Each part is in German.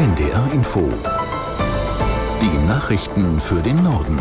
NDR Info. Die Nachrichten für den Norden.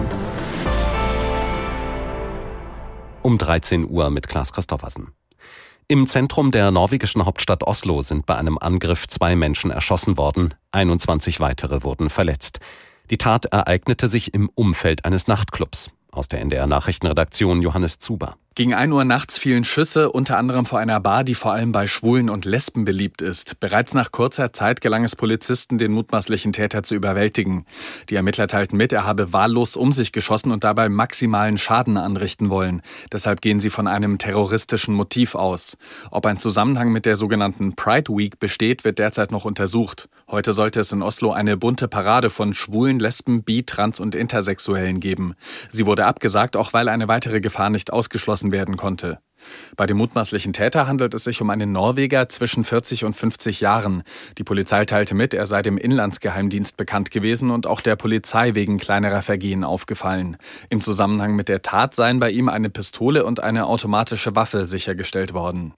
Um 13 Uhr mit Klaas Christoffersen. Im Zentrum der norwegischen Hauptstadt Oslo sind bei einem Angriff 2 Menschen erschossen worden, 21 weitere wurden verletzt. Die Tat ereignete sich im Umfeld eines Nachtclubs. Aus der NDR Nachrichtenredaktion Johannes Zuber. Gegen 1 Uhr nachts fielen Schüsse, unter anderem vor einer Bar, die vor allem bei Schwulen und Lesben beliebt ist. Bereits nach kurzer Zeit gelang es Polizisten, den mutmaßlichen Täter zu überwältigen. Die Ermittler teilten mit, er habe wahllos um sich geschossen und dabei maximalen Schaden anrichten wollen. Deshalb gehen sie von einem terroristischen Motiv aus. Ob ein Zusammenhang mit der sogenannten Pride Week besteht, wird derzeit noch untersucht. Heute sollte es in Oslo eine bunte Parade von Schwulen, Lesben, Bi-, Trans- und Intersexuellen geben. Sie wurde abgesagt, auch weil eine weitere Gefahr nicht ausgeschlossen werden konnte. Bei dem mutmaßlichen Täter handelt es sich um einen Norweger zwischen 40 und 50 Jahren. Die Polizei teilte mit, er sei dem Inlandsgeheimdienst bekannt gewesen und auch der Polizei wegen kleinerer Vergehen aufgefallen. Im Zusammenhang mit der Tat seien bei ihm eine Pistole und eine automatische Waffe sichergestellt worden.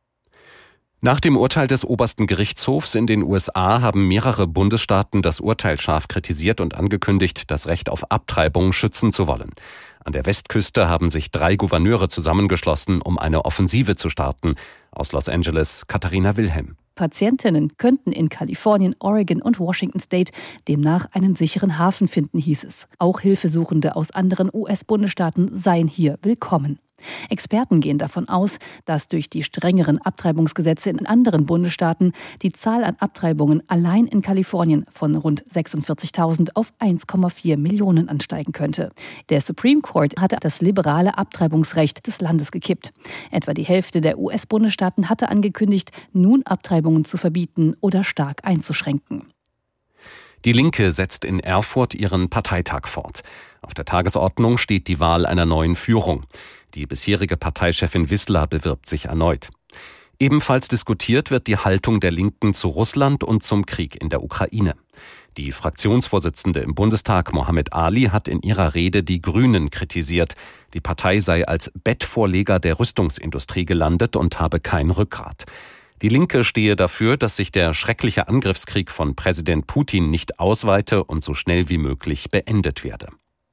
Nach dem Urteil des obersten Gerichtshofs in den USA haben mehrere Bundesstaaten das Urteil scharf kritisiert und angekündigt, das Recht auf Abtreibung schützen zu wollen. An der Westküste haben sich 3 Gouverneure zusammengeschlossen, um eine Offensive zu starten. Aus Los Angeles, Katharina Wilhelm. Patientinnen könnten in Kalifornien, Oregon und Washington State demnach einen sicheren Hafen finden, hieß es. Auch Hilfesuchende aus anderen US-Bundesstaaten seien hier willkommen. Experten gehen davon aus, dass durch die strengeren Abtreibungsgesetze in anderen Bundesstaaten die Zahl an Abtreibungen allein in Kalifornien von rund 46.000 auf 1,4 Millionen ansteigen könnte. Der Supreme Court hatte das liberale Abtreibungsrecht des Landes gekippt. Etwa die Hälfte der US-Bundesstaaten hatte angekündigt, nun Abtreibungen zu verbieten oder stark einzuschränken. Die Linke setzt in Erfurt ihren Parteitag fort. Auf der Tagesordnung steht die Wahl einer neuen Führung. Die bisherige Parteichefin Wissler bewirbt sich erneut. Ebenfalls diskutiert wird die Haltung der Linken zu Russland und zum Krieg in der Ukraine. Die Fraktionsvorsitzende im Bundestag, Mohammed Ali, hat in ihrer Rede die Grünen kritisiert. Die Partei sei als Bettvorleger der Rüstungsindustrie gelandet und habe kein Rückgrat. Die Linke stehe dafür, dass sich der schreckliche Angriffskrieg von Präsident Putin nicht ausweite und so schnell wie möglich beendet werde.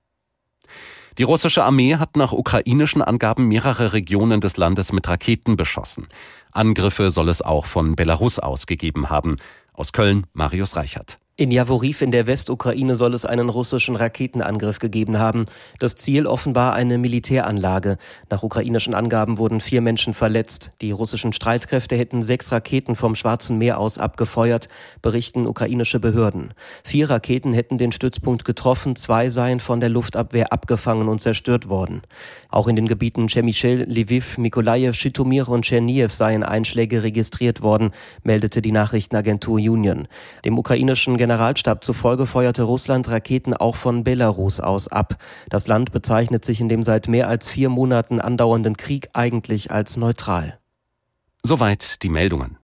Die russische Armee hat nach ukrainischen Angaben mehrere Regionen des Landes mit Raketen beschossen. Angriffe soll es auch von Belarus aus gegeben haben. Aus Köln, Marius Reichert. In Jaworiw in der Westukraine soll es einen russischen Raketenangriff gegeben haben. Das Ziel offenbar eine Militäranlage. Nach ukrainischen Angaben wurden 4 Menschen verletzt. Die russischen Streitkräfte hätten 6 Raketen vom Schwarzen Meer aus abgefeuert, berichten ukrainische Behörden. 4 Raketen hätten den Stützpunkt getroffen, 2 seien von der Luftabwehr abgefangen und zerstört worden. Auch in den Gebieten Chemischel, Lviv, Mykolajiw, Schitomir und Tschernijew seien Einschläge registriert worden, meldete die Nachrichtenagentur Union. Dem ukrainischen Generalstab zufolge feuerte Russland Raketen auch von Belarus aus ab. Das Land bezeichnet sich in dem seit mehr als 4 Monaten andauernden Krieg eigentlich als neutral. Soweit die Meldungen.